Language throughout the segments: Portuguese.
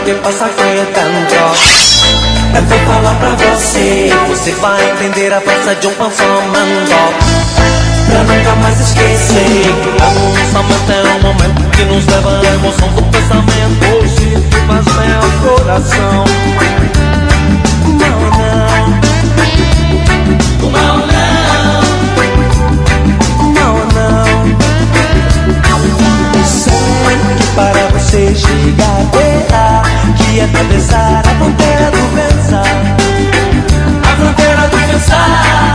que passa aqui dentro. Eu vou falar pra você, você vai entender a força de um pensamento. Pra nunca mais esquecer que o pensamento é um momento que nos leva à emoção do pensamento. Hoje que faz meu coração. Não, não, não, não, não. Sei que para você chegar terá que atravessar a fronteira do pensar. A fronteira do pensar.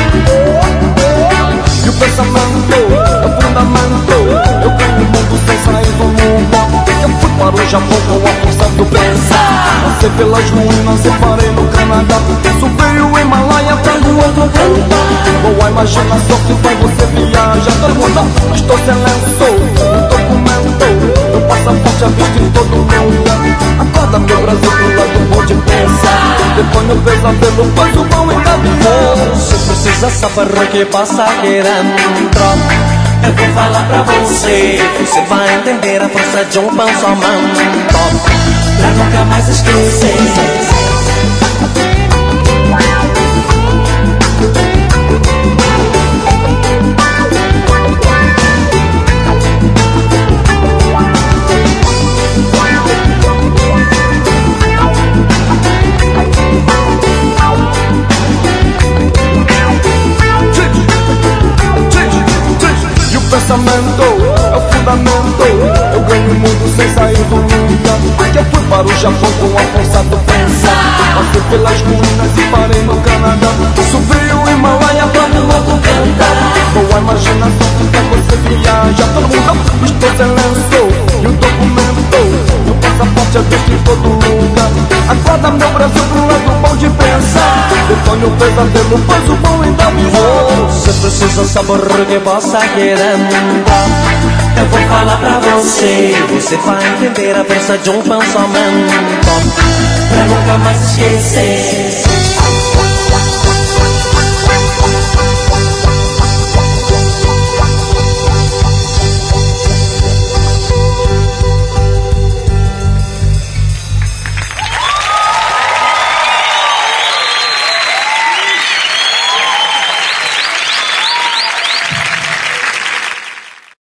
E o pensamento é o fundamento. Eu ganho o mundo sem sair do mundo. Eu fui para o Japão com a força do pensar. Passei pelas ruínas e parei no Canadá. Subi o Himalaia pra no outro cantar. Boa imaginação que faz você viajar. Pergunta, estou sem lenço, um documento. Meu passaporte é visto em todo mundo. Acorda meu Brasil pro lado bom de pensar. Depois meu pesadelo, pois o bom ainda virou. Você precisa saber o que passa aqui dentro. Eu vou falar pra você, você vai entender a força de um pensamento. Pra nunca mais esquecer. Pensamento é o fundamento. Eu ganho o mundo sem sair do lugar. Que eu fui para o Japão com a força do pensar. Passei pelas ruínas e parei no Canadá. Subi o Himalaia pra no outro cantar. Boa imaginação que faz você viajar. Todo mundo, estou sem lenço e um documento. Meu passaporte é visto em todo lugar. Acorda meu Brasil pro lado bom de pensar. Depois meu pesadelo, pois o bom ainda virou. Você precisa saber o que passa aqui dentro. Eu vou falar pra você, você vai entender a força de um pensamento. Pra nunca mais esquecer.